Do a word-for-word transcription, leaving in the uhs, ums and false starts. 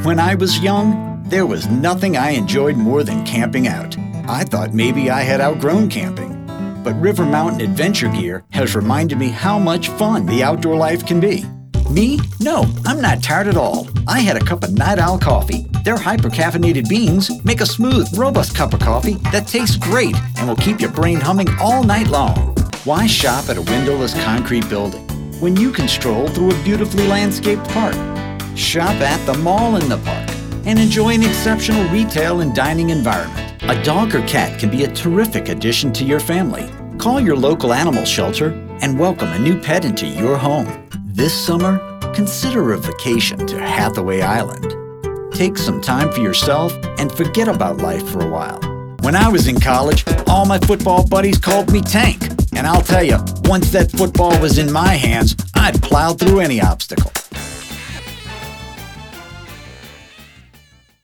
When I was young, there was nothing I enjoyed more than camping out. I thought maybe I had outgrown camping. But River Mountain Adventure Gear has reminded me how much fun the outdoor life can be. Me? No, I'm not tired at all. I had a cup of Night Owl coffee. Their hyper-caffeinated beans make a smooth, robust cup of coffee that tastes great and will keep your brain humming all night long. Why shop at a windowless concrete building when you can stroll through a beautifully landscaped park? Shop at the mall in the park and enjoy an exceptional retail and dining environment. A dog or cat can be a terrific addition to your family. Call your local animal shelter and welcome a new pet into your home. This summer, consider a vacation to Hathaway Island. Take some time for yourself and forget about life for a while. When I was in college, all my football buddies called me Tank. And I'll tell you, once that football was in my hands, I'd plow through any obstacle.